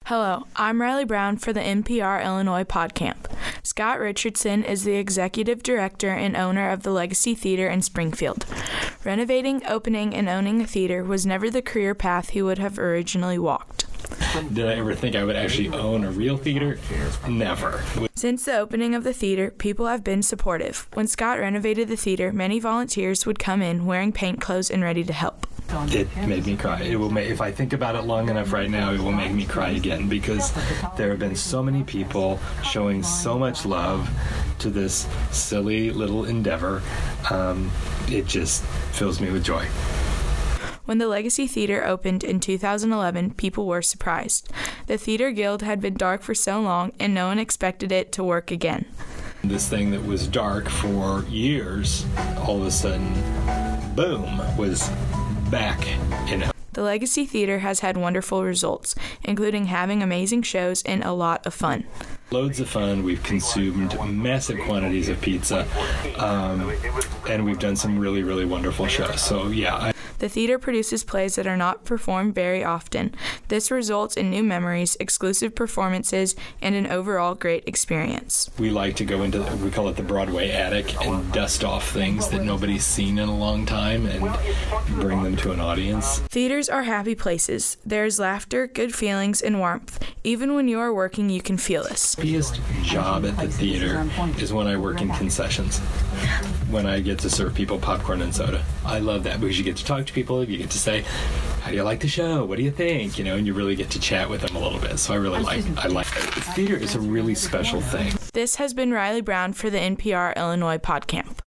Hello, I'm Riley Brown for the NPR Illinois PodCamp. Scott Richardson is the executive director and owner of the Legacy Theater in Springfield. Renovating, opening, and owning a theater was never the career path he would have originally walked. Did I ever think I would actually own a real theater? Never. Since the opening of the theater, people have been supportive. When Scott renovated the theater, many volunteers would come in wearing paint clothes and ready to help. It made me cry. If I think about it long enough right now, it will make me cry again because there have been so many people showing so much love to this silly little endeavor. It just fills me with joy. When the Legacy Theater opened in 2011, people were surprised. The Theater Guild had been dark for so long, and no one expected it to work again. This thing that was dark for years, all of a sudden, boom, was back in it. The Legacy Theater has had wonderful results, including having amazing shows and a lot of fun. Loads of fun. We've consumed massive quantities of pizza, and we've done some really, really wonderful shows. So, yeah. The theater produces plays that are not performed very often. This results in new memories, exclusive performances, and an overall great experience. We like to go into, we call it the Broadway attic, and dust off things that nobody's seen in a long time and bring them to an audience. Theaters are happy places. There is laughter, good feelings, and warmth. Even when you are working, you can feel this. The biggest job at the theater is when I work in concessions, when I get to serve people popcorn and soda. I love that because you get to talk to people, you get to say, how do you like the show? What do you think? And you really get to chat with them a little bit. So I like it. Theater is a really special thing. This has been Riley Brown for the NPR Illinois PodCamp.